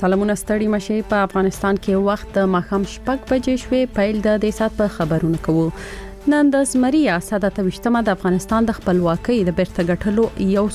سلامونه ستړي مشه په افغانستان کې وخت ماخام شپږ بجې شوې پیل د دې سات په خبرونه کوو. نن د زمري اساده توشتمه د افغانستان د خپلواکۍ د بیرته ګټلو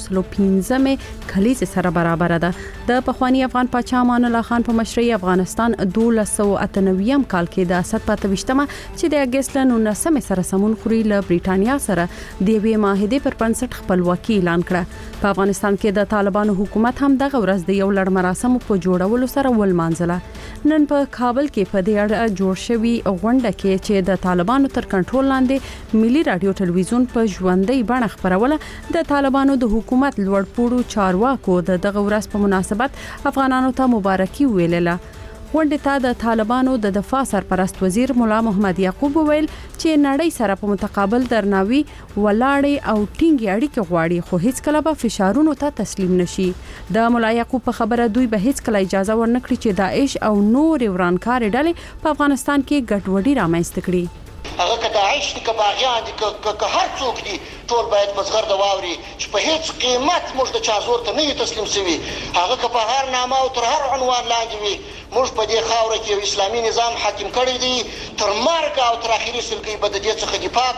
115مه کلیزه سره برابر ده. د پخوانی افغان پاچا امان الله خان په مشرۍ افغانستان 1298م کال کې د اسد په توشتمه چې د اگست 19 سره سمون خوري له بریټانیا سره د وی معاهده پر بنسټ خپلواکي اعلان کړه. په افغانستان کې د طالبانو حکومت هم دغه ورځ د یو لړ مراسم په جوړولو سره ولمانځله. نن په کابل کې په دې اړه جوړ شوی غونډه کې چې د طالبانو تر کنټرول لاندې ملي رادیو ټلویزیون په ژوندۍ بڼه خبروله د طالبانو د حکومت لوړپوړو چارواکو دغه ورځ په مناسبت افغانانو ته مبارکي ویلله. غونډه ته د طالبانو د دفاع سرپرست وزیر مولا محمد یعقوب ویل چې نړۍ سره په متقابل درناوي ولاړې او ټینګې اړیکې غواړي خو هیڅ کله به فشارونو ته تسلیم نشي. د مولا یعقوب په خبره دوی به هیڅ کله اجازه ورنکړي چې داعش او نور ورانکار ډلې په افغانستان کې ګډوډي رامنځته کړي. هغه که داعش دي که باغیان دي که هر څوک دي ټول باید په زغرده واوري چې په هیڅ قیمت موږ د چا زور ته نه تسلیم شوي. هغه که په هر نامه او تر هر عنوان لاندې وي موږ په دې خاوره کې یو اسلامي نظام حاکم کړی دی. تر مرګ او تر اخري سلګۍ به د دې څخه دفاع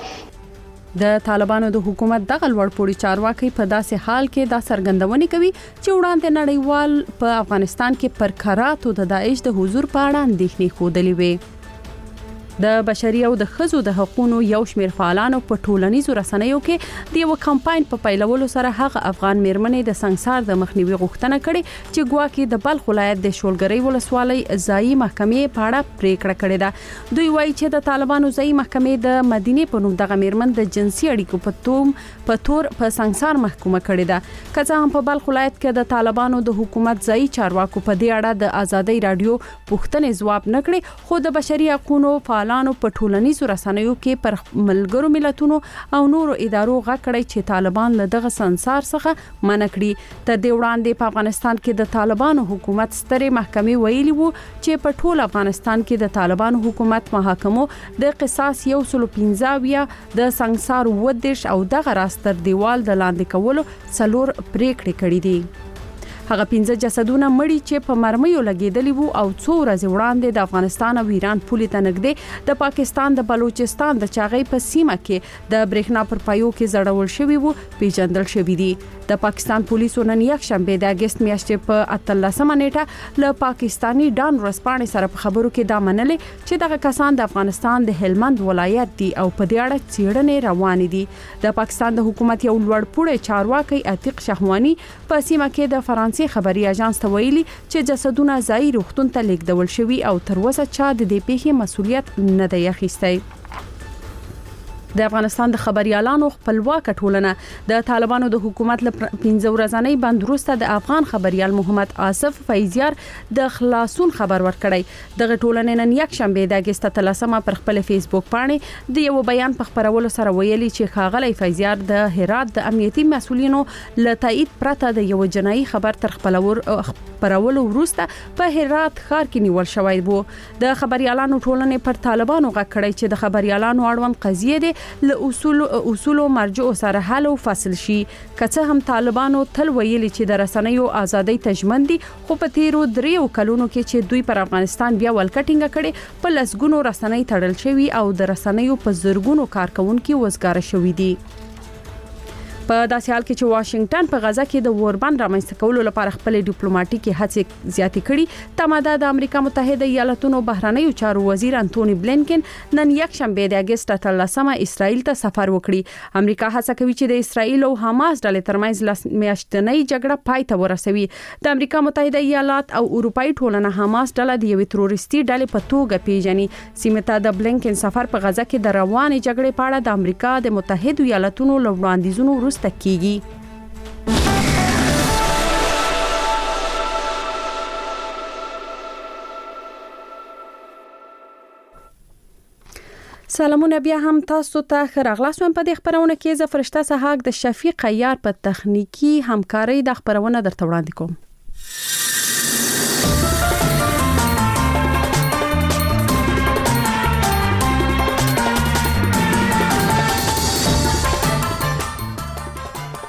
کوو. د طالبانو د حکومت دغه لوړپوړي چارواکي په داسې حال کې دا څرګندونې کوي چې وړاندې نړیوال په افغانستان کې پر کراتو د داعش د حضور په اړه اندېښنې خوده وي. د بشري او د خزو د حقوقو یو شمېر فعالانو په ټولنیزو رسنیو کې د یو کمپاین په پیلولو سره هغه افغان میرمنې د سنگسار د مخنیوي غوښتنه کړې چې ګواکې د بلخ ولایت د شولګری ولسوالۍ ځایي محکمې په اړه پریکړه کړې ده. دوی وایي چې د طالبانو ځایي محکمې د مدینه په نوم دغه میرمن د جنسي اړیکو په تور په سنگسار محکومه کړې ده. کله هم په بلخ ولایت کې د طالبانو د حکومت ځایي چارواکو په دې اړه د ازادۍ رادیو پوښتنې ځواب نه کړې خو د بشري حقوقو په ټولنیزو رسنیو کې پر ملګرو ملتونو او نورو ادارو غکړی چې طالبان له دغه سنگسار څخه منع کړي. تر دې وړاندې په افغانستان کې د طالبانو حکومت سترې محکمې ویلي وو چې په ټول افغانستان کې د طالبانو حکومت محاکمو د قصاص 115 د سنگسار ودیش او دغه راستر دیوال د لاندې کولو څلور پریکړې کړې دي. هغه 15 جسدونه مړی چې په مرمیو لګیدلی وو او څو ورځې وړاندې د افغانستان او ایران پولې ته نږدې د پاکستان د بلوچستان د چاغۍ په سیمه کې د برېښنا پر پایو کې زړول شوی وو پیژندل شوی دی. د پاکستان پولیسو نن یک شنبه د اگست میاشتې په 13مه نیټه له پاکستانی ډان ورسپانې سره په خبرو کې دا منلې چې دغه کسان د افغانستان د هلمند ولایت دي او په دې اړه څېړنې روانې دي. د پاکستان د حکومت یو لوړپوړی چارواکي عتیق شهوانی په سیمه کې د فرانسې خبري اژانس ته ویلي چې جسدونه ځای روغتون ته لیږدول شوي او تر اوسه چا د دې پیښې مسؤلیت نه دی اخیستی. د افغانستان د خبريالانو خپلواک ټولنه د طالبانو د حکومت له 15 ورځې بند وروسته د افغان خبريال محمد آصف فیضیار د خلاصون خبر ورکړی. دغه ټولنه نن یک شنبه د اگست 13 پر خپل فیسبوک باندې د یو بیان په خبرولو سره ویلي چې خاغلی فیضیار د هرات د امنیتي مسولینو له تایید پرته د یو جنایي خبر تر خپرولو وروسته په هرات ښار کې نیول شوی وو. د خبريالانو ټولنه پر طالبانو غکړی چې د خبريالانو اړوند قضیه ده له اصول مرجع سره حل او فصل شي. که هم طالبانو تل ویلي چې د رسنیو ازادۍ تضمین دي خو په تیرو 3 کلونو کې چې دوی پر افغانستان بیا ولکټینګ کړي په لسګونو رسنۍ تړل شوی او د رسنیو په زرګونو کارکونکو وزګار شوی دي. په داسې حال کې چې واشنگټن په غزا کې د اوربند رامنځته کولو لپاره خپل ډیپلوماټیکي هڅې زیاتې کړي. تماده د امریکا متحده ایالاتونو بهرنیو چارو وزیر انټونی بلینکن نن یک شنبه د اگست 13 اسرائیل ته سفر وکړي. امریکا هڅه کوي چې د اسرائیل او حماس ډلې ترمنځ میاشتنۍ جګړه پای ته ورسوي. د امریکا متحده ایالات او اروپאי ټولنه حماس ډله د یوې تروریستي ډلې په توګه پیژني. سیمه ته د بلینکن سفر په غزا کې د روانې جګړې په اړه د امریکا د متحده ایالاتونو وړاندیزونو تکیږي. سلامونه بیا هم تاسو ته خراغلاسم په دې خبرونه کې ز فرشته سهاک د شفیق عیار په تخنیکی همکاري د خبرونه درته وړاندې کوم.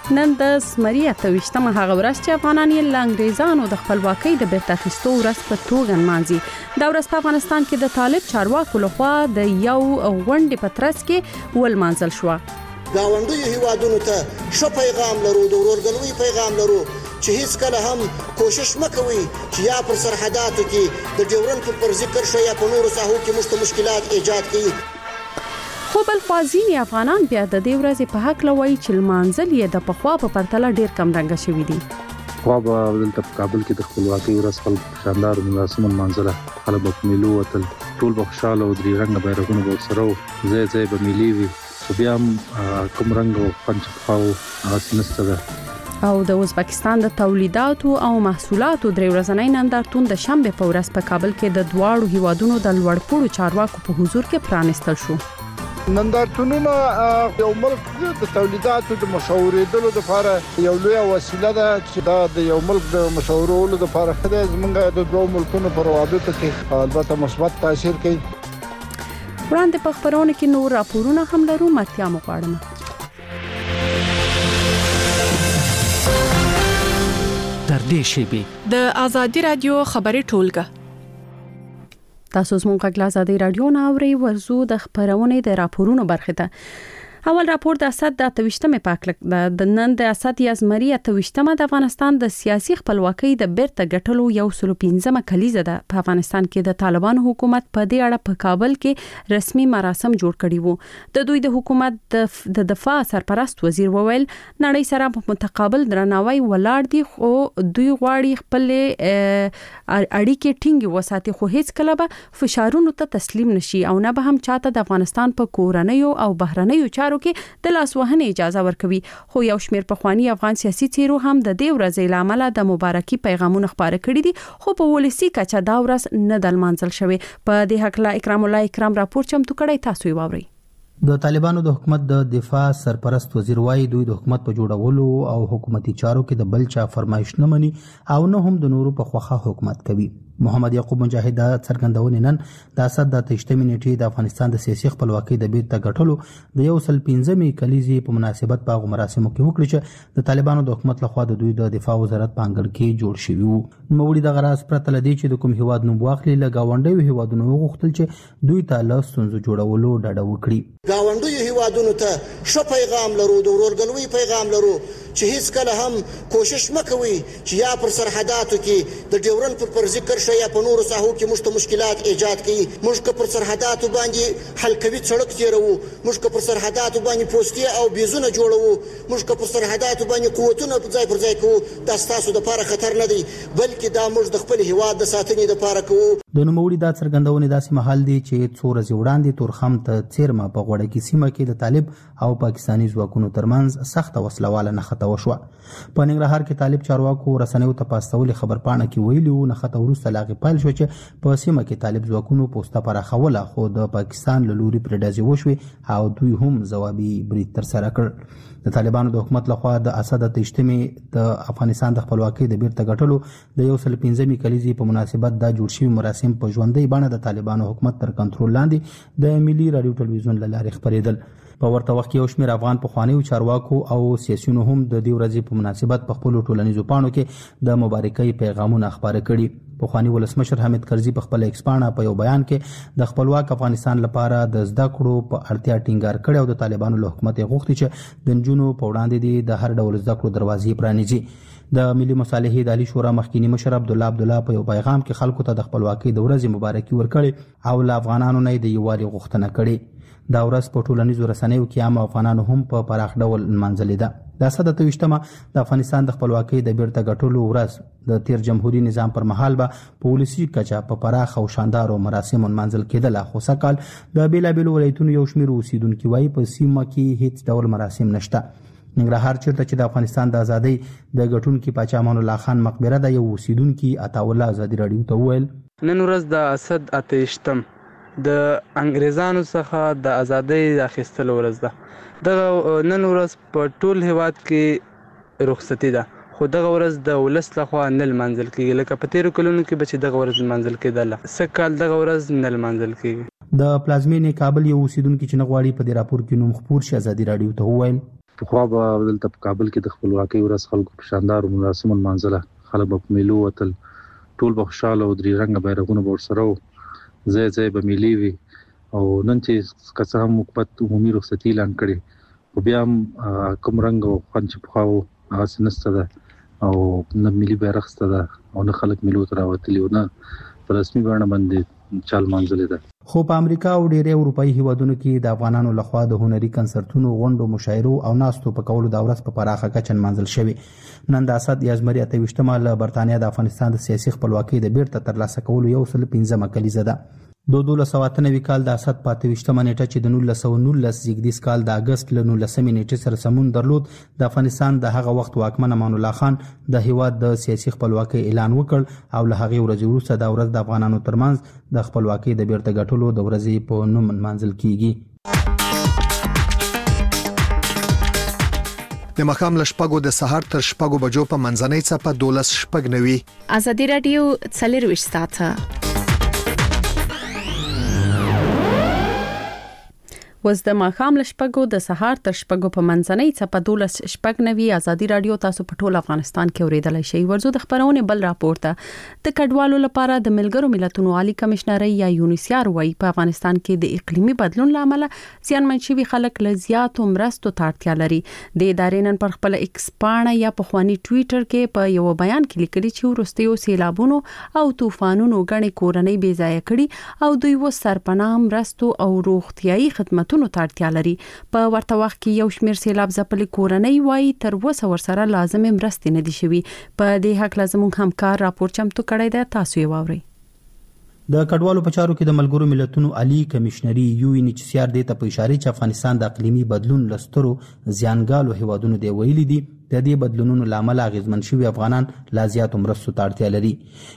نن د زمری 28مه هغه ورځ چې افغانان یې له انګریزانو د خپلواکۍ د بیرته اخیستو ورځ په توګه نمانځي. دا ورځ په افغانستان کې د طالب چارواکو لخوا د یو غونډې په ترڅ کې ولمانځل شو. گاونډیو هیوادونو ته ښه پیغام لرو، د ورورګلوۍ پیغام لرو چې هیڅ کله هم کوشش مکوئ چې یا پر سرحداتو کې د ډیورنډ پر ذکر شي یا په نورو ساحو کې مشته مشکلات ایجاد کړي. خو بل خوازینی افغانان بیا د دې ورځې په حق لوي چې لمانځل یې د پخوا په پرتله ډیر کم رنګ شوی دي. خو به دلته په کابل کې د خپلواکۍ ورځ خلک شاندار مراسم منځله، خلک په میلو وتل، ټول به خوشاله او درې رنګ بیرغونه به سره ځای ځای به ملي وي، خو بیا هم کوم رنګ او پنځ پخاو هغه نشته ده. او د ازبکستان د تولیداتو او محصولاتو درې ورځنی نندارتون د شنبه په ورځ په کابل کې د دواړو هیوادونو د لوړپوړو چارواکو په حضور کې پرانستل شو. نندارتونونه یو ملک د تولیداتو د مشاورېدلو لپاره یو لوی وسیله ده چې دا د یو ملک د مشاورولو لپاره خدای زمونږ د دوه ملکونو په روابطو کې البته مثبت تاثیر کوي. وړاندې په خبرونه کې نور راپورونه هم لرو، مرتیا مو غواړم. تر دې شیبې د آزادي رادیو خبري ټولګه. تاسو زموږ غږ آزادي رادیو نه اورئ، ورزو د خبرونې د راپورونو برخه ده. اول راپور د اسد د 28مه پاکلک د نن د اسد یا زمری 28مه د افغانستان د سیاسي خپلواکۍ د بیرته ګټلو یو 15مه کلیزه ده. په افغانستان کې د طالبانو حکومت په دې اړه په کابل کې رسمي مراسم جوړ کړي وو. د دوی د حکومت د دفاع سرپرست وزیر وویل نړۍ سره په متقابل درناوی ولاړ دي، خو دوی غواړي خپل اړیکې ټینګ وساتي، خو هیڅ کله به فشارونو ته تسلیم نشي او نه به هم چاته د افغانستان په کورنیو او بهرنیو چارو کې د لاسوهنې اجازه ورکوي. خو یو شمېر پخوانی افغان سیاسي څیرو هم د دې ورځې لامل د مبارکي پیغامونه خبره کړي دي، خو په ولسی کچه دا ورځ نه د لمانځل شوی. په دې حق لا اکرام الله اکرام راپور چمتو کړی، تاسو یې واورئ. د طالبانو د حکومت د دفاع سرپرست وزیر وايي دوی د حکومت په جوړولو او حکومتي چارو کې د بل چا فرمایش نه مني او نه هم د نورو په خوخه حکومت کوي. محمد یعقوب مجاهد د څرګندونې نن د اسد د 28مې نیټې د افغانستان د سیاسي خپلواکۍ د بیرته ګټلو د 115مې کلیزې په مناسبت په مراسمو کې وکړي چې د طالبانو د حکومت لخوا د دوی د دفاع وزارت په انګړ کې جوړ شوی وو. نوموړي د غراس پرته لدی چې د کوم هیواد نوم واخلي له گاونډیو هیوادونو وغوښتل چې دوی ته له ستونزو جوړولو ډډه وکړي. گاونډیو هیوادونو ته ښه پیغام لرو، د ورورګلوۍ پیغام لرو چې هیڅ کله هم کوشش مکوئ چې یا پر سرحداتو کې د ډیورنډ پر ذکر شي یا په نورو ساحو کې مشته مشکلات ایجاد کړي. موږ که پر سرحداتو باندې حلقوي سړک تیرو، موږ که پر سرحداتو باندې پوستې او بیزونه جوړو، موږ که پر سرحداتو باندې قوتونه ځای پر ځای کوو، دا ستاسو لپاره خطر نه دی، بلکې دا موږ د خپل هیواد د ساتنې لپاره کوو. د نوموړي دا څرګندونې داسې مهال دي چې څو ورځې وړاندې تورخم ته څیرمه په غوړکي سیمه کې د طالب او پاکستاني ځواکونو ترمنځ سخته وسلواله نښته وشوه. په ننګرهار کې طالب چارواکو رسنیو ته پاستولې خبرپاڼه کې ویلي وو نښته وروسته لاغې پیل شو چې په سیمه کې طالب ځواکونو پوسته پراخوله، خو د پاکستان له لوري پرې ډزې وشوې او دوی هم ځوابي برید ترسره کړ. د طالبانو د حکومت لخوا د اسد د 28مې د افغانستان د خپلواکۍ د بیرته ګټلو د 115مې کلیزې په مناسبت دا جوړ شوي مراسم په ژوندۍ بڼه د طالبانو حکومت تر کنټرول لاندې د ملي رادیو ټلویزیون له لارې خپرېدل. په ورته وخت کې یو شمېر افغان پخوانیو چارواکو او سیاسیونو هم د دې ورځې په مناسبت په خپلو ټولنیزو پاڼو کې د مبارکۍ پیغامونه خپاره کړي. پخوانی ولسمشر حامد کرزي په خپل ایکس پاڼه په یو بیان کې د خپلواک افغانستان لپاره د زده کړو په اړتیا ټینګار کړی او د طالبانو له حکومت یې غوښتي چې د نجونو په وړاندې د هر ډول زده کړو دروازې پرانیزي. د ملي مصالحې د عالی شورا مخکینی مشر عبدالله په یو پیغام کې خلکو ته د خپلواکۍ د ورځې مبارکي ورکړي او له افغانانو نه د یووالي غوښتنه کړې. دا ورځ په ټولنیزو رسنیو کې عام افغانانو هم په پراخ ډول نمانځلې ده. د اسد 28مه د افغانستان د خپلواکۍ د بیرته ګټلو ورځ د تیر جمهوریت نظام پر مهال به په ولسی کچه په پراخ او شاندارو مراسمو نمانځل کېدل، خو سکهال د بیلابیلو ولایتونو یو شمېر اوسیدونکي وایي په سیمه کې هیڅ ډول مراسم نشته. ننګرهار چیرته چې د افغانستان د ازادۍ د ګټونکي پاچا امان الله خان مقبره ده، یو اوسیدونکي عطاالله ازادي رادیو ته وویل نن ورځ د اسد 28م د انګریزانو څخه د ازادۍ اخیستلو ورځ ده. دغه نن ورځ په ټول هیواد کې رخصتي ده، خو دغه ورځ د ولس لخوا نه لمانځل کېږي لکه په تیرو کلونو کې به چې دغه ورځ لمانځل کېدله، سږکال دغه ورځ نه لمانځل کېږي. د پلازمینې کابل یو اوسیدونکي چې نه غواړي په دې راپور کې نوم خپور شي ازادي رادیو ته وویل په خوا به دلته په کابل کې د خپلواکۍ ورځ خلکو په شاندار مراسم منځله خلک په میلو وتل ټول به خوشاله او درې رنګه بیرغونه به ورسره ځای ځای به میلې وي او نن چې که هم حکومت عمومي رخصتي اعلان کړي خو بیا هم کوم رنګ او خوند چې پخوا و هغسې نشته ده او نه ملي بیرغ شته ده او نه خلک میلو ته راوتلي او نه په رسمي بڼه باندې چال منځلې ده. خو په امریکا او ډیری اروپایي هیوادونو کې د افغانانو لخوا د هنري کنسرتونو غونډو مشاعرو او ناستو په کولو د ورځ په پراخه کچه منځل شوی. نن د اسد یازمری 28مه له برتانیا د افغانستان د سیاسي خپلواکۍ د بیرته ترلاسه کولو 115مه کلیزه ده. د 2019 کال د اسد 28مه نیټه چې د 1919 زیږدیز کال د اگست له 19مه نیټې سره سمون درلود د افغانستان د هغه وخت واکمن امان الله خان د هیواد د سیاسي خپلواکۍ اعلان وکړ او له هغه ورځې وروسته د ورځ د افغانانو ترمنځ د خپلواکۍ د بیرته ګټلو د ورځې په نوم منځل کیږي. د مخام لشپګو د سحر تر شپګو بجو په منځنۍ څپه 12:09 ازادي رادیو 24 ساعته وز د ماخام لشپګو د سهار تر شپګو په منځنۍ څپه 12:09 ازادي رادیو تاسو په ټول افغانستان کې اوریدلای شئ. ورزو د خبرونه بل راپورته د کډوالو لپاره د ملګرو ملتونو عالی کمشنري یا یونیسیار وایي په افغانستان کې د اقلیمي بدلون لامل زیانمن شوي خلک له زیاتو مرستو ته اړتیا لري. د ادارې نن پر خپل ایکس پاڼه یا په خواني ټوئیټر کې په یو بیان کې لیکلي چې ورستیو سیلابونو او طوفانونو غنې کورنۍ بې ځای کړي او دوی و سرپناه مرستو او روغتيایي خدماتو ته اړتیا لري. په ورته وخت کې یو شمېر سیلاب ځپلې کورنۍ وایي تر اوسه ورسره لازمه مرستې نه دي شوي. په دې حق لازم همکار راپور چمتو کړی دی، تاسو یې واورئ. د کډوالو په چارو کې د ملګرو ملتونو عالی کمشنري UNHCR د ته په اشاره چې افغانستان د اقلیمي بدلون لسترو زیانګالو هیوادونو دی ویلي دي د دې بدلونونو لامل اغیزمن شوي افغانان لا زیاتو مرستو ته اړتیا لري.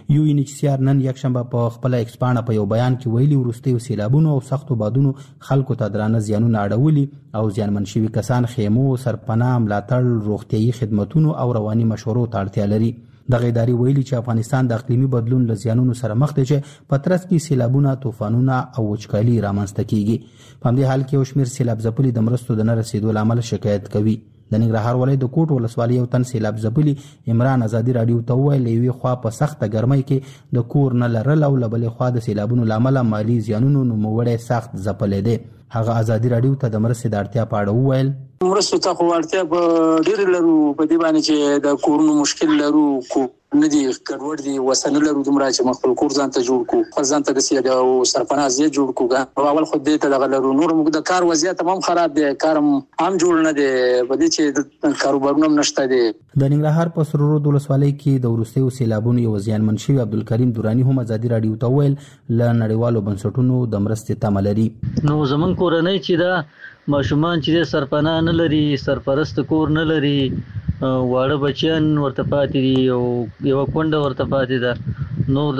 UNHCR نن یکشنبه په خپل ایکس پاڼه په یو بیان کې ویلي ورستیو سیلابونو او سختو بادونو خلکو ته درانه زیانونه اړولي او زیانمن شوي کسان خیمو، سرپناه، ملاتړ، روغتيایي خدماتونو او رواني مشورو ته اړتیا لري. دغه ادارې ویلي چې افغانستان د اقلیمي بدلون له زیانونو سره مخ دی چې په ترڅ کې سیلابونه، طوفانونه او وچکالي رامنځته کیږي. په همدې حال کې یو شمېر سیلاب ځپلي د مرستو د نه رسیدو لامل شکایت کوي. د ننګرهار ولایت د کوټ ولسوالۍ یو تن سیلاب ځپلي عمران ازادي رادیو ته وویل یوې خوا په سخته ګرمۍ کې د کور نه لرل او له بلې خوا د سیلابونو لامل مالی زیانونو نوموړی سخت ځپلی دی. هغه ازادي رادیو ته د مرستې د اړتیا په اړه وویل مرستو ته خو اړتیا په ډېر لرو، په دې باندې چې د کورونو مشکل لرو، کو نه دي کډوړ دي وسنه لرو دومره چې مخفل کور ځان ته جوړ کو، خپل ځان ته د سیاده او سرپناه ځای جوړ کو. اول خو دې ته دغه لرو، نور موږ د کار وضعیت هم خراب دی، کار هم جوړ نه دی، په دې چې د کاروبارونو هم نشته دی. د ننګرهار په سرورود ولسوالۍ کې د وروستیو سیلابونو یو زیانمن شوي عبدالکریم دورانی هم ازادي رادیو ته ویل له نړیوالو بنسټونو د مرستې تمه لري. نو زمون کورنۍ چې دا ماشومان چې سرپناه نه لري، سرپرست کور نه لري، واړه بچیان ورته پاتې دي او یو کونډه ورته پاتې ده، نور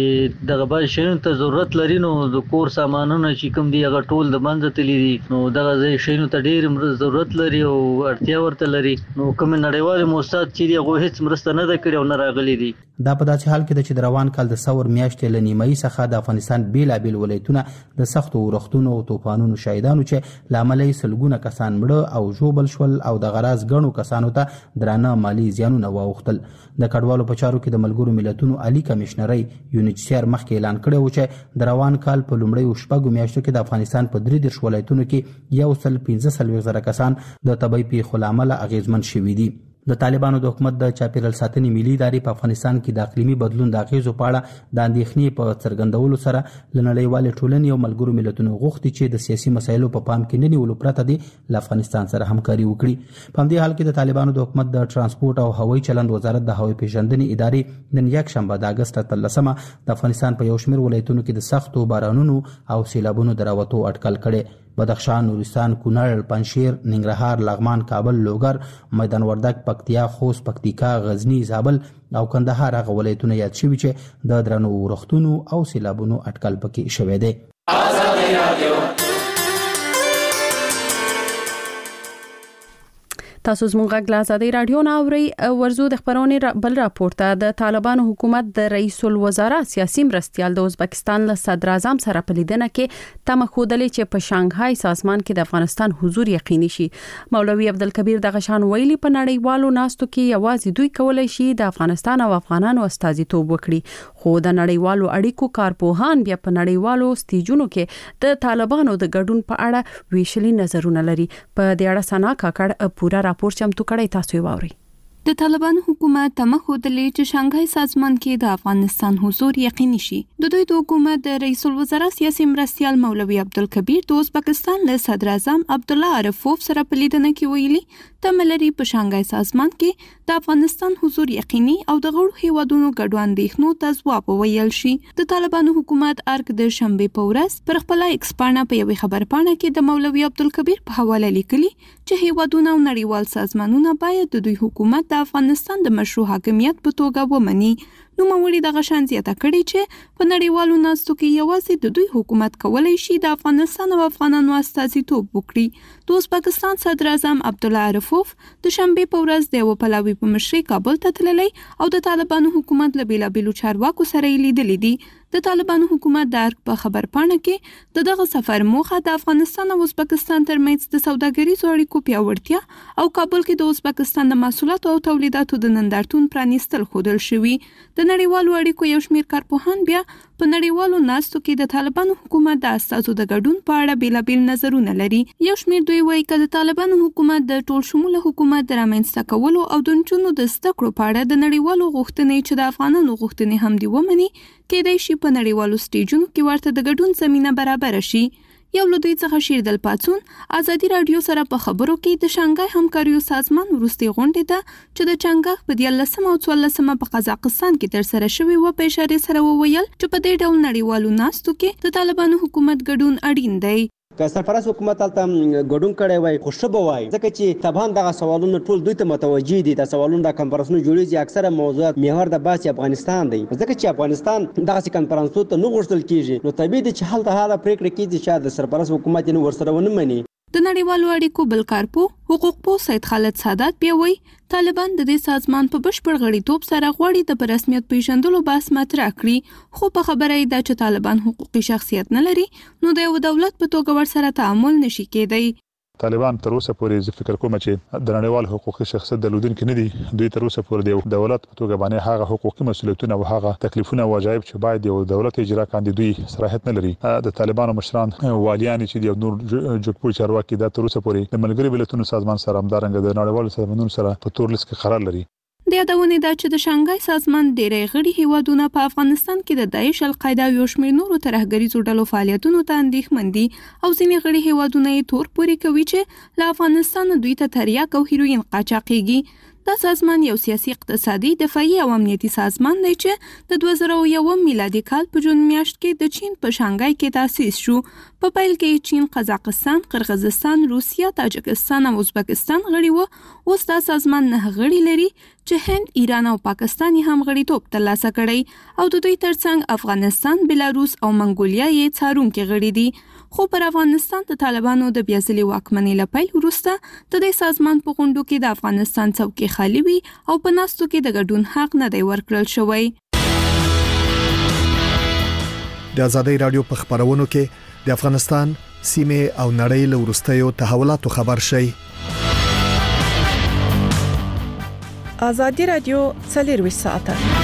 د دغه بل شینو ته ضرورت لري، نو د کور سامانونه چې کوم دي هغه ټول د منځ تللی دي، نو دغه شینو ته ډیر ضرورت لري او اړتیا ورته لري. نو کوم نړیوال موسسات چې دی هغه هیڅ مرسته نه ده کړې او نه راغلي دي. دا په داسې حال کې ده چې د روان کال د ثور میاشتې له نیمایي څخه د افغانستان بیلابیل ولایتونه د سختو اورښتونو او طوفانونو شاهدانو چې له امله یې سلګونه کسان مړه او ژوبل شول او د غراض ګڼو کسانو ته درانه مالي زیانونه واوښتل. د کډوالو په چارو کې د ملګرو ملتونو عالی کمشنري UNHCR مخکې اعلان کړی و چې د روان کال په لومړیو شپږو میاشتو کې د افغانستان په 33 ولایتونو کې 115,000 کسان د طبیعي پیښو له امله اغیزمن شوي دي. د طالبانو د حکومت د چاپیریال ساتنې ملي ادارې په افغانستان کې د اقلیمي بدلون د اغیزو په اړه د اندېښنې په څرګندولو سره له نړیوالې ټولنې او ملګرو ملتونو غوښتي چې د سیاسي مسایلو په پام کې نه نیولو پرته دي له افغانستان سره همکاري وکړي. په همدې حال کې د طالبانو د حکومت د ترانسپورت او هوایي چلند وزارت د هوایي پیژندنې ادارې نن یکشنبه د اګست 13 د افغانستان په یو شمېر ولایتونو کې د سختو بارانونو او سیلابونو د راوتو اټکل کړی. بدخشان، نورستان، کونړ، پنجشیر، ننګرهار، لغمان، کابل، لوګر، میدان وردګ، پکتیا، خوست، پکتیکا، غزنی، زابل او کندهار هغه ولایتونه یاد شوي چې د درنو اورښتونو او سیلابونو اټکل پکې شوی دی. تاسو زموږ غږ له ازادي رادیو نه اورئ. ورزو د خبرونې بل راپورته د طالبانو حکومت د رئیس الوزرا سیاسي مرستیال د ازبکستان له صدر اعظم سره په لیدنه کې تمه ښودلې چې په شانګهای سازمان کې د افغانستان حضور یقیني شي. مولوي عبدالکبیر دغه شان ویلي په نړیوالو ناستو کې یوازې دوی کولای شي د افغانستان او افغانانو استازیتوب وکړي، خو د نړیوالو اړیکو کارپوهان بیا په نړیوالو سټیجونو کې د طالبانو د ګډون په اړه ویشلي نظرونه لري. په دې اړه سنا کاکړ پورا راپور چمتو کړی، تاسو یې واورئ. د طالبانو حکومت تمه ښودلې چې شانګهای سازمان کې د افغانستان حضور یقیني شي. د دوی د حکومت د رئیس الوزرا سیاسي مرستیال مولوي عبدالکبیر د ازبکستان له صدر اعظم عبدالله عرفوف سره په لیدنه کې ویلي تمه لري په شانګهای سازمان کې د افغانستان حضور یقیني او د غړو هیوادونو ګډون اندېښنو ته ځواب وویل شي. د طالبانو حکومت ارګ د شنبې په ورځ پر خپل ایکس پاڼه په یوې خبرپاڼه کې د مولوي عبدالکبیر په حواله لیکلي چې هیوادونه او نړیوال سازمانونه باید د دوی حکومت د افغانستان د مشروع حاکمیت په توګه ومني. نو موري دغه شان زیاته کړي چې په نړیوالو ناستو کې یوازې د دوی حکومت کولای شي د افغانستان او افغانانو استازیتوب وکړي. د ازبکستان صدر اعظم عبدالله عرفوف د شنبې په ورځ د یو پلاوي په مشرۍ کابل ته تللی او د طالبانو حکومت له بیلابیلو چارواکو سره یې لیدلي دي. د طالبانو حکومت د ارګ په خبرپاڼه کې د دغه سفر موخه د افغانستان او ازبکستان ترمنځ د سوداګریزو اړیکو پیاوړتیا او کابل کې د ازبکستان د محصولاتو او تولیداتو د نندارتون پرانیستل ښودل شوي. د نړیوالو اړیکو یو شمېر کارپوهان بیا په نړیوالو ناستو کې د طالبانو حکومت د استازو د ګډون په اړه بیلابیل نظرونه لري. یو شمېر دوی وایي چې د طالبانو حکومت د ټول شموله حکومت د رامنځته کولو او د نجونو د زده کړو په اړه د نړیوالو غوښتنې چې د افغانانو غوښتنې هم دي ومني کېدای شي په نړیوالو سټیجونو کې ورته د ګډون زمینه برابر شي. یو له دوی څخه شیردل پاتون ازادي رادیو سره په خبرو کې د شانګهای همکاریو سازمان وروستي غونډې ته چې د چنګاښ په 14 او 14 په قزاقستان کې ترسره شوې و په اشاره سره وویل چې په دې ډول نړیوالو ناستو کې د طالبانو حکومت ګډون اړین دی. که سرپرست حکومت تلته ګډون کړی وای خو ښه به وای، ځکه چې طبعا دغه سوالونه ټول دوی ته متوجه دي. د سوالونو د کنفرانسونو جوړیږي اکثره موضوعات محور د بحث افغانستان دی، ځکه چې افغانستان دغه کنفرانسونو ته نه غوښتل کیږي. نو طبیعي دی چې هلته هغه پریکړه کیږي چې د سرپرست حکومت یې ورسره ونه مني. د نړیوالو اړیکو بل کارپو حقوق پوه سید خالد سادات بیا وایي طالبان د دې سازمان په بشپړ غړیتوب سره غواړي د په رسمیت پیژندلو بحث مطرح کړي، خو په خبره یې ده چې طالبان حقوقي شخصیت نه لري نو د یو دولت په توګه ورسره تعامل نشي کېدی. طالبان تر اوسه پورې زه فکر کوم چې د نړیوال حقوقي شخصیت درلودونکي نه دي. دوی تر اوسه پورې د دولت په توګه باندې هغه حقوقي مسؤلیتونه او هغه تکلیفونه او واجب چې باید یو دولت اجرا کاندي دوی صلاحیت نه لري. د طالبانو مشران والیان چې د نور جګپور چارواکي د تر اوسه پورې د ملګری ملتونو سازمان سره همدارنګه د نړیوالو سازمانونو سره په تور لیست کې قرار لري. د یادونې ده چې د شانګهای سازمان ډېری غړي هیوادونه په افغانستان کې د داعش، القاعده او یو شمېر نورو ترهګریزو ډلو فعالیتونو ته اندېښمن دي او ځینې غړي هیوادونه یې تور پورې کوي چې له افغانستان دوی ته تریاک او هیروین قاچاقېږي. دا سازمان یو سیاسي، اقتصادي، دفاعي او امنیتي سازمان دی چې د 2001 میلادي کال په جون میاشت کې د چین په شانګهای کې تاسیس شو. په پیل کې چین، قزاقستان، قرغیزستان، روسیا، تاجکستان او ازبکستان غړي وو. اوس دا سازمان 9 غړي لري چې هند، ایران او پاکستان یې هم غړیتوب ترلاسه کړی او د دوی ترڅنګ افغانستان، بلاروس او منګولیا یې څارونکي غړي دي. خو پر افغانستان د طالبانو د بیازلي واکمنۍ له پیل وروسته د دې سازمان په غونډو کې د افغانستان څوکۍ خالي وي او په ناستو کې د ګډون حق نه دی ورکړل شوی. د ازادي رادیو په خبرونو کې د افغانستان سیمه او نړۍ له وروستیو تحولاتو خبر شي. ازادي رادیو 24 ساعته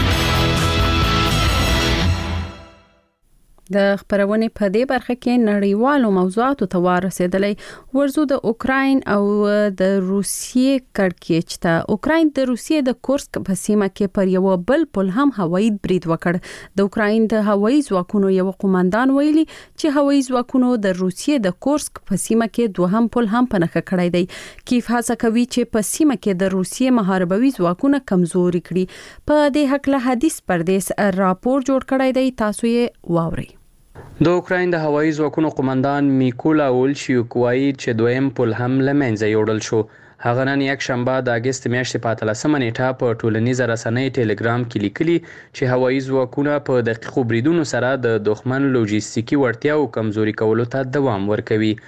د خبرونې په دې برخه کې نړیوالو موضوعاتو ته ورسېدلې. ورزو د اوکراین او د روسیې کړکېچ ته اوکراین د روسیې د کورسک په سیمه کې پر یو بل پل هم هوایي برید وکړ. د اوکراین د هوایي ځواکونو یو قوماندان ویلي چې هوایي ځواکونو د روسیې د کورسک په سیمه کې دوهم پل هم پنهخه کړی دی. کیف هڅه کوي چې په سیمه کې د روسیې محاربوي ځواکونه کمزوري کړي. په دې حق له حدیث پردیس راپور جوړ کړی دی، تاسو یې واورئ. د اوکراین د هوایي ځواکونو قوماندان میکولا اولشیوک وایي چې دویم پل هم له منځه یوړل شو. هغه نن یک شنبه د اگست میاشتې په 13 نیټه په ټولنیزه رسنۍ ټلګرام کې لیکلي چې هوایي ځواکونه په دقیقو بریدونو سره د دښمن لوجستیکي وړتیاو کمزوري کولو ته دوام ورکوي.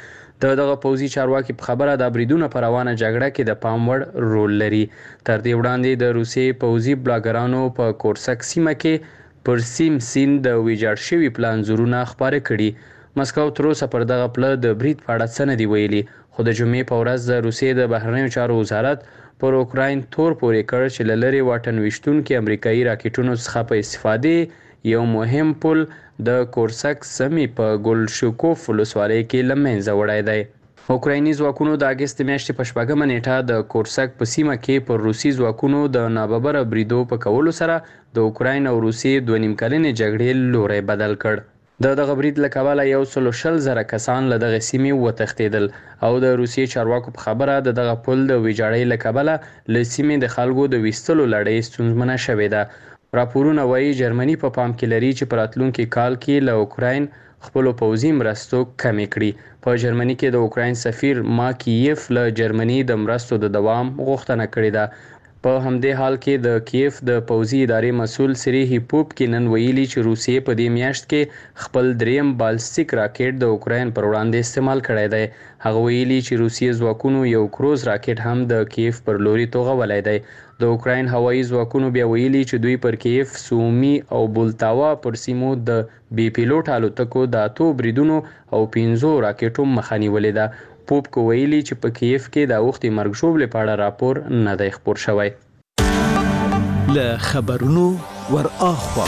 دغه پوځي چارواکي په خبره د بریدونو پر روانه جګړه کې د پام وړ رول لري. تر دې وړاندې د روسیې پوځي بلاګرانو په کورسک سیمه کې پر سیم سیند د ویجاړ شوي پلان زورونه خپاره کړي. مسکو تر اوسه پر دغه پله د برید په اړه څه نه دي ویلي، خو د جمعې په ورځ د روسیې د بهرنیو چارو وزارت پر اوکراین تور پورې کړ چې له لرې واټن ویشتونکي امریکایي راکټونو څخه په استفادې یو مهم پل د کورسک سیمې په ګولشکوف ولسوالۍ کې له منځه وړی دی. اوکرایني ځواکونو د اګست میاشتې په 8 نیټه د کورسک په سیمه کې پر روسي ځواکونو د ناببره بریدو په کولو سره د اوکراین او روسیې 2.5 کلنې جګړې لوری بدل کړ. دغه برید له کبله 120,000 کسان له دغه سیمې وتښتېدل او د روسیې چارواکو په خبره دغه پل د ویجاړۍ له کبله له سیمې د خلکو د ویستلو لړۍ ستونزمنه شوې ده. راپورونه وایي جرمني په پام کې لري چې په راتلونکي کال کې له اوکراین خپلو پوځي مرستو کمې کړي. په جرمني کې د اوکراین سفیر ماکییف له جرمني د مرستو د دوام غوښتنه کړې ده. په همدې حال کې د کیف د پوځي ادارې مسؤل سریهی پوپکینن ویلي چې روسیې په دې میاشت کې خپل دریم بالستیک راکټ د اوکراین پر وړاندې استعمال کړی دی. هغه ویلي چې روسیې ځواکونو یو کروز راکټ هم د کیف پر لوري توغولی دی. د اوکراین هوایي ځواکونو بیا ویلي چې دوی پر کیف، سومي او بولتاوا پر سیمو د بي پیلوټ الوتکو د 8 بریدونو او 15 راکټو مخه نیولې ده. پوپک ویلي چې په کیف کې د اوښتې مرګ ژوبلې په اړه راپور نه دی خپور شوی. له خبرونو ور اخوا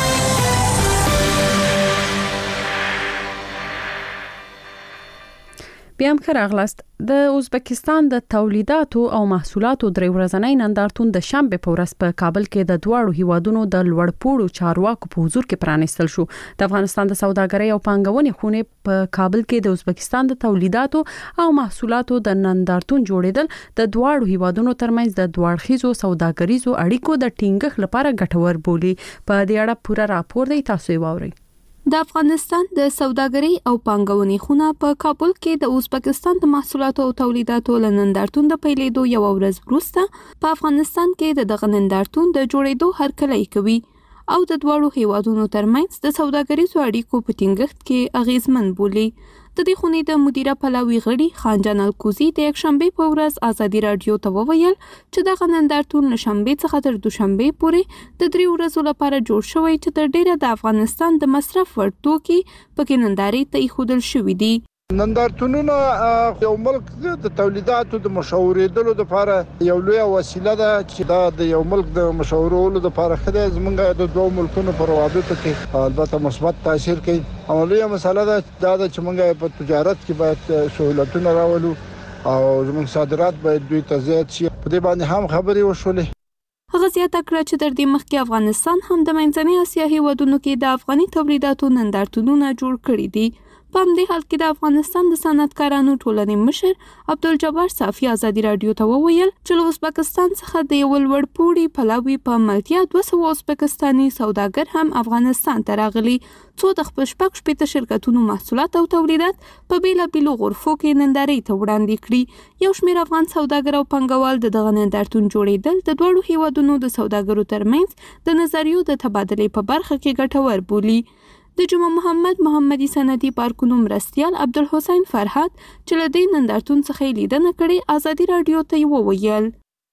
بیا هم ښه راغلاست. د ازبکستان د تولیداتو او محصولاتو درې ورځنی نندارتون د شنبه په ورځ په کابل کې د دواړو هیوادونو د لوړپوړو چارواکو په حضور کې پرانیستل شو. د افغانستان د سوداګرۍ او پانګونې خونې په کابل کې د ازبکستان د تولیداتو او محصولاتو د نندارتون جوړیدل د دواړو هیوادونو ترمنځ د دوړخیزو سوداګریزو اړیکو د ټینګښت لپاره ګټور بولی. په دې اړه پوره راپور دی، تاسو یې واورئ. د افغانستان د سوداګرۍ او پانګونې خونه په کابل کې د ازبکستان د محصولاتو او تولیداتو نندارتون د پیلېدو یو ورځ وروسته په افغانستان کې دغه نندارتون د جوړېدو هرکلی کوي او د دوړو هیوادونو ترمنځ د سوداګریزو اړیکو په ټینګښت کې اغیزمن بولي. د دې خونې د مدیره پلاوي غړي خانجان الکوزي د یکشنبه په ورځ ازادي رادیو ته وویل چې دغه نندارتون له شنبه څخه تر دوشنبه پورې د 3 ورځو لپاره جوړ شوی چې تر ډیره د افغانستان د مصرف وړ توکي پکې نندارې ته ایښودل شوي دي. نندارتونونه یو ملک د تولیداتو د مشاورېدلو لپاره یو لوی وسیله ده چې دا د یو ملک د مشاورولو لپاره خدای زمونږ د دوه ملکونو پر روابطو کې البته مثبت تاثیر کوي. اولیه مسله ده چې موږ په تجارت کې باید سہولتونه راولو او زموږ صادرات باید دوی ته زیات شي. په دې باندې هم خبرې وشولې. هغه زیاته کړه چې تر دې مخکې افغانستان هم د منځنۍ اسیا هیوادونو کې د افغاني تولیداتو نندارتونونه جوړ کړي دي. په همدې حال کې د افغانستان د صنعتکارانو ټولنې مشر عبدالجبار صافي ازادي رادیو ته وویل چې له ازبکستان څخه د یو لوړپوړي پلاوي په ملتیا 200 ازبکستاني سوداګر هم افغانستان ته راغلي، څو د خپل شپږ شرکتونو محصولات او تولیدات په بیلابیلو غرفو کې نندارې ته وړاندې کړي. یو شمېر افغان سوداګر او پانګوال د دغه نندارتون جوړېدل د دوړو هیوادونو د سوداګرو ترمنځ د نظریو د تبادلې په برخه کې ګټور بولي. د جمعه محمدي صنعتي پارکونو مرستیال عبدالحسین فرحات چې له دې نندارتون څخه لیدنه کړې ازادي رادیو ته وویل.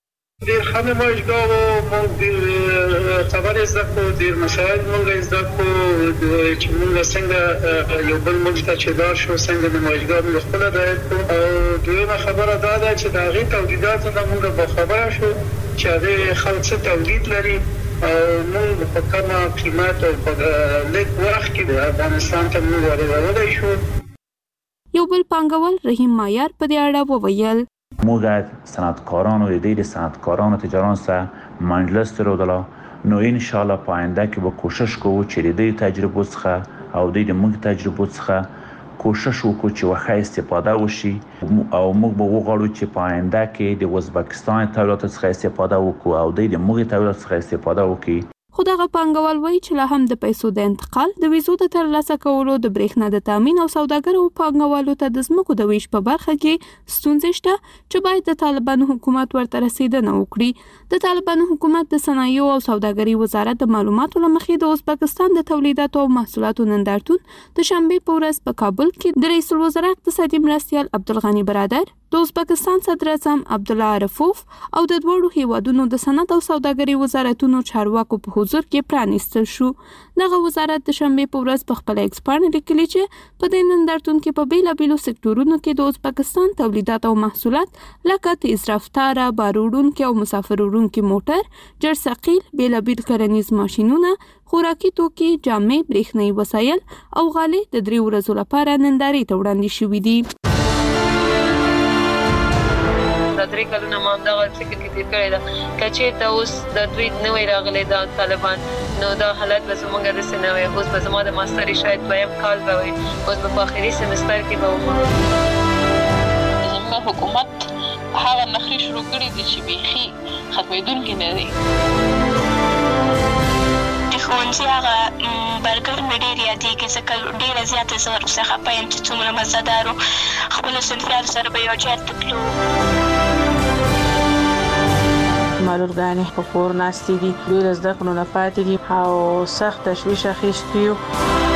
دیر خانه نمایشگاه و ما دیر خبر ازده کو دیر مسائل مونږ ازده کو چې مونږ څنګه یو بل مونږ ته چې دار شو څنګه نمایشگاه مونږ خپل دایت کو او دویمه خبره دا ده چې د هغې تولیداتو نه مونږ به خبره شو چې هغې خلک څه تولید لري مونږ په کمه قیمت او په لږ وخت کې د افغانستان ته مونږ واردولی شو. یو بل پانګوال رحیم مایار په دې اړه وویل. موږ صنعتکاران و ایده صنعتکاران و تجاران سره مجلس درودلا نو ان شاء الله په آینده کې به کوشش کوو چې د تجربو څخه او د موږ تجربو څخه کوشش وکړو چې واخا استفاده وشي او موږ به وغواړو چې په آینده کې د ازبکستان تولیداتو څخه استفاده وکړو او د موږ تولیداتو څخه استفاده وکړو. خو دغه پانګوال وایي چې لا هم د پیسو د انتقال، د ویزو د ترلاسه کولو، د برېښنا د تامین او سوداګرو پانګوالو ته د ځمکو د ویش په برخه کې ستونزې شته چې باید د طالبانو حکومت ورته رسیدنه وکړي. د طالبانو حکومت د صنایعو او سوداګرۍ وزارت د معلوماتو له مخې د ازبکستان د تولیداتو او محصولاتو نندارتون د شنبې په ورځ په کابل کې د رئیس الوزرا اقتصادي مرستیال عبدالغني برادر، د ازبکستان صدر اعظم عبدالله عرفوف او د دوړو هیوادونو د صنعت او سوداګرۍ وزارتونو چارواکو په حضور کې پرانیستل شو. دغه وزارت د شنبې په ورځ په خپل ایکس باندې لیکلي چې په دې نندارتون کې په بیلابیلو سکتورونو کې د ازبکستان تولیدات او محصولات لکه تیز رفتاره، باروړونکي او مسافر وړونکي موټر، جرثقیل، بیلابیل کرنیز ماشینونه، خوراکي توکي، جامې، برېښنايي وسایل او غالۍ د 3 ورځو لپاره نندارې ته وړاندې شوي دي. دا 3 کلونه ما دغه فکر کې تیر کړی دا کچې ته اوس د دوی نوې راغلي دا طالبان، نو دا حالت به زموږ د سنوي اوس به زما د ماستري شاید دویم کال به وي، اوس به په اخري سمستر کې به وم. زموږ حکومت هغه نخري شروع کړی دي چې بيخي ختمېدونکي نه دي. ښوونځي هغه برګر مې ډېر یادېږي ځکه ډېره زیاته زه ورڅخه خفه یم چې څومره مزهدار و. خپلو صنفیانو سره به یو ځای ته تلو. معلولګانې په کور ناستې دي، ډېر زده کړو نه پاتې دي او سخت تشویش اخیستی یو.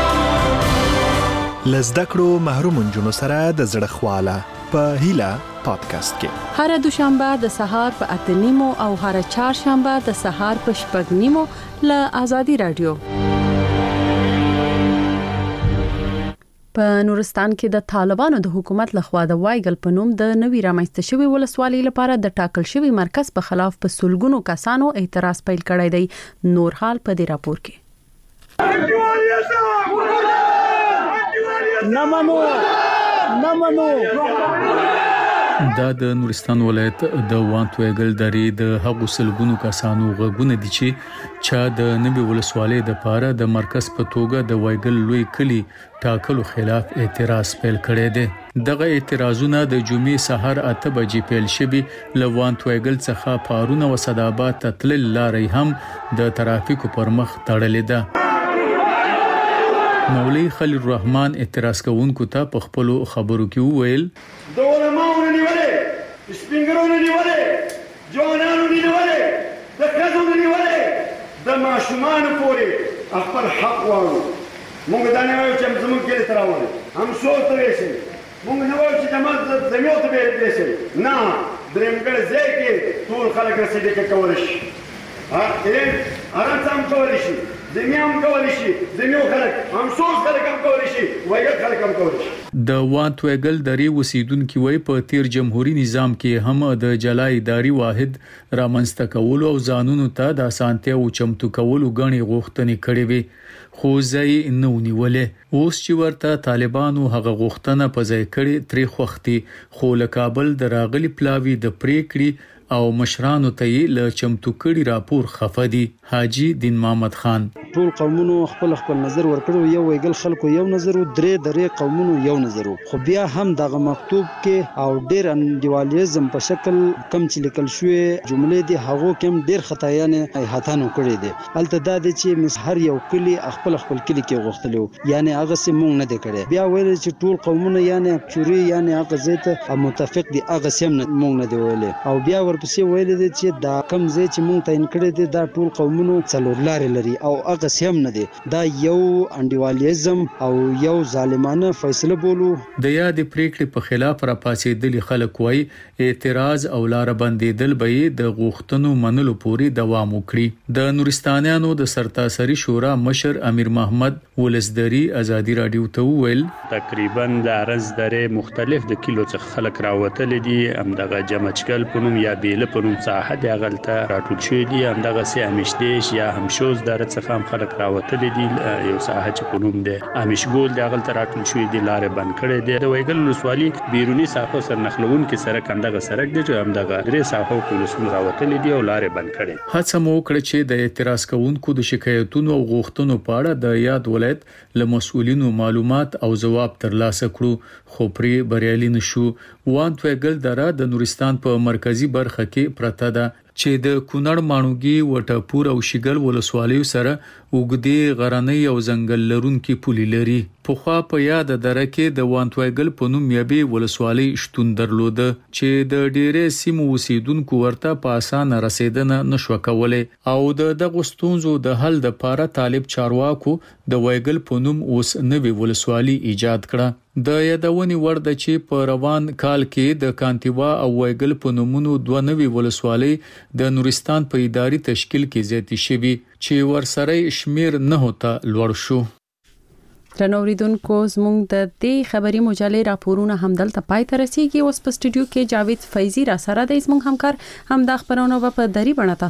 له زده کړو محروم نجونو سره د زړه خواله په هیله پادکاسټ کې هر دوشنبه د سهار په 8:30 او هر چهارشنبه د سهار په 6:30 له آزادي رادیو. په نورستان کې د طالبانو د حکومت لخوا د وایګل په نوم د نوي رامنځته شوی ولسوالۍ لپاره د ټاکل شوی مرکز په خلاف په سلګونو کسانو اعتراض پیل کړی دی. نور حال په دې راپور کې. دا د نورستان ولایت د وانتویګل درې د هغو سلګونو کسانو غږونه دي چې چا د نوي ولسوالۍ د پاره د مرکز په توګه د وایګل لوی کلی ټاکلو خلاف اعتراض پیل کړی دی. دغه اعتراضونه د جمعې سحر 8 بجې پیل شوي. له وانتویګل څخه پارونه و صدابات تتل لارې هم د ترافیکو پر مخ تړلې ده. مولوی خلیل الرحمن اعتراض کوونکو ته په خپل خبرو کې وویل د علماء نیولې، سپینګرونو نیولې، ځوانانو نیولې، د کډو نیولې، د ماشومان پورې خپل حق وایو. موږ دا نه وایو چې زموږ کې تراوله هم څو ته ویسي، موږ نه وایو چې د زميو ته ویسي، نه درېمګړ ځای کې ټول خلک رسېدي کولای شي. ارام کولای شي، زميام کولای شي، زميو خلک هم څو خلک هم کولای شي، وایي خلک هم کولای شي. د وانتویګل درې وسیدونکو وای په تیر جمهوریت نظام کې هم د جلای اداري واحد رامنځته کولو او ځانونو ته د اسانتیا او چمتو کولو غني غوښتنې کړې وي، خو ځای نه ونیولې. اوس چې ورته طالبانو هغه غوښتنه په ځای کړې تری خوختي، خو له کابل د راغلي پلاوی د پریکړې او مشرانو ته یې له چمتو کړي راپور خفدي. حاجی دین محمد خان ټول قومونو خپل نظر ورکړو، یو ویګل خلکو یو نظر، درې قومونو یو نظر، خو بیا هم دغه مکتوب کې او ډیر انډیوالیزم په شکل کم چې لیکل شوی جملې دي هغه کم ډیر خطایانه هاتانو کړی دي. الته دا دي چې هر یو کلی خپل کلی کې غوښتلو، یعنی هغه سم مونږ نه دی کړی. بیا ویل چې ټول قومونه یعنی چوري یعنی هغه زیته متفق دي، هغه سم مونږ نه دی ویل. او بیا ورپسې ویل دي چې دا کم زی چې مونږ تعین کړی دي دا ټول قومونه څلور لارې لري او هغه سم نه دي. دا یو انډیوالیزم او یو ظالمانه فیصله بولو. د یاد پریکړې په خلاف را پاسېدل خلک وای اعتراض او لار بندیدل به د غوښتنو منلو پورې دوام وکړي. د نورستانیانو د سرتاسري شورا مشر امیر محمد ولسدری ازادي رادیو ته ویل تقریبا د ارز درې مختلف د کیلو څخه خلک راوتل دي، هم دغه جمعچکل پونم یا بیل پونم ساحه د غلطه راټول شوی دي، هم دغه سي امشدیش یا همشوز در څخه هم خلک راوتل دي. یو ساحه چې پونم د امشګول د غلطه راټول شوی دي، لارې بند کړي دي. د ویګل ولسوالۍ بیرونی ساحه سره نخلون کې سره کندغه سرک دي چې هم دغه درې ساحو پولیسو راوتل دي او لارې بند کړي. هڅه مو وکړه چې د اعتراض کوونکو د شکایتونو او غوښتنو په اړه د یاد ولایت له مسؤلینو معلومات او ځواب ترلاسه کړو، خو پرې بریالي نشو. وانتویګل دره د نورستان په مرکزی برخه کې پرته ده. چې د کونړ ماڼوګي وټپور او شګل ولسوالیو سره وګدي غرنۍ او ځنګل لرونکي پولي لري. پخوا په یاد دره کې د وانتوایګل په نوم یابي ولسوالۍ شتون درلوده چې د ډېرې سیمو اوسیدونکو ورته په اسانه رسیدنه نشو کولای او د دغه ستونزو د حل لپاره طالب چارواکو د وایګل په نوم اوس نوې ولسوالۍ ایجاد کړه. د یادونې وړ ده چې په روان کال کې د کانتیوا او وایګل په نومونو دوه نوې ولسوالۍ د نورستان په اداري تشکیل کې زیاتې شوي چې ورسره شمیر نه هوتا لوړ شو. رنوریدونکو زموږ د دې خبري مجلې راپورونه همدلته پای ته رسیدي. اوس په سټوډیو کې جاوید فیضی را سره د زموږ همکار هم د خبرونو په دری بڼه